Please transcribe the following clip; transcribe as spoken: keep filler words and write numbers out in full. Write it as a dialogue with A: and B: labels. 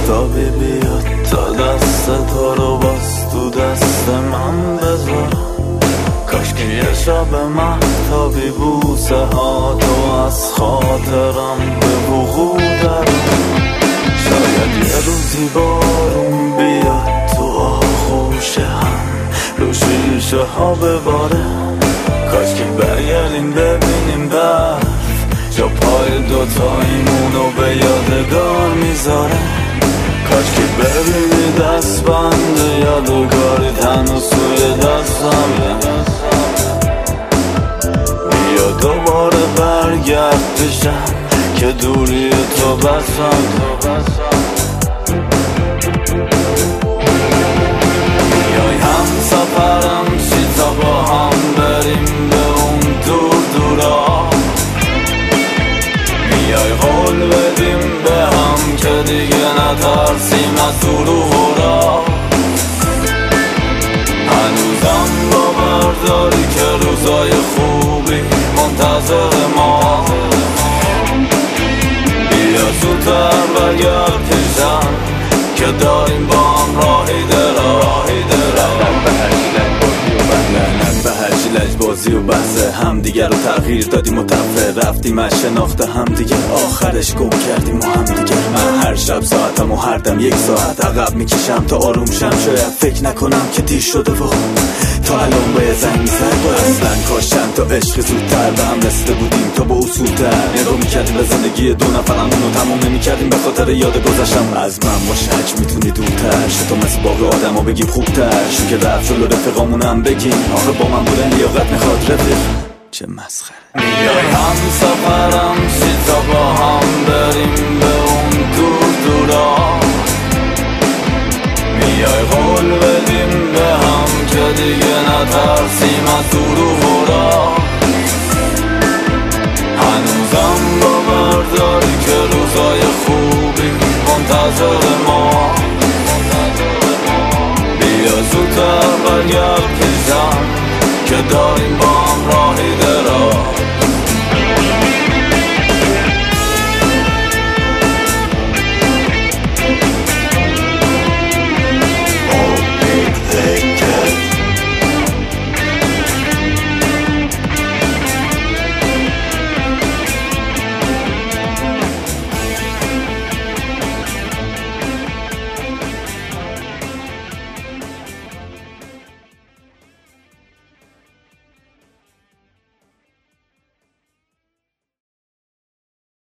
A: آفتابی بیاد تا دست تو رو باز تو دست من بذارم. کاش که یه شب مهتابی بوسه ها تو از خاطرم به وقوع درم. شاید یه روزی بارون بیاد تو آغوش هم رو شیشه ها بباره. کاش که برگردیم ببینیم برف جا پای دوتاییمونو به یادگار میذاره. کاش که ببینی دست بند یادگاری تنو سوی دستمه. بیا دوباره برگرد پیشم که دوری تو بسم. بیای هم سفرم چی تا با هم بریم به اون دور دورا. بیای قول بدیم به هم که دیگه نترسیم از دروغ را. هنوزم باور داری که روزای خوبی منتظر ما. بیا زودتر برگرد پیشم که داریم با هم راهی درا. لعنت به هرچی لجبازی و بحث هم دیگر رو تغییر دادیم و تفره رفتیم از شناخت هم دیگر. آخرش گم کردیم و هم دیگر. من هر شب ساعتم و هر دم یک ساعت عقب میکشم تا آروم شم. شاید فکر نکنم که دیر شده و تا الان باید زنگ میزد. اصلا کاش چند تا عشق زودتر به هم رسیده بودیم تا با اصولتر نگاه میکردیم به زندگی دو نفرمون رو تمام نمیکردیم به خاطر یاد گذشتم. از من باشه هرچ میتونی دورتر شد تو مثل باقی آدم ها بگیم خوبتر شو که رفت جلو رفقامونم بگیم آخه با من بودن لیاقت میخواد رفیق. چه مسخره. میای هم سفرم چی تا با هم بریم به اون دور دورا. میای قول بدیم به هم که دیگه نترسیم از دروغ را. هنوزم باور داری که روزای خوبی منتظر ما. بیا زودتر برگرد پیشم که داریم با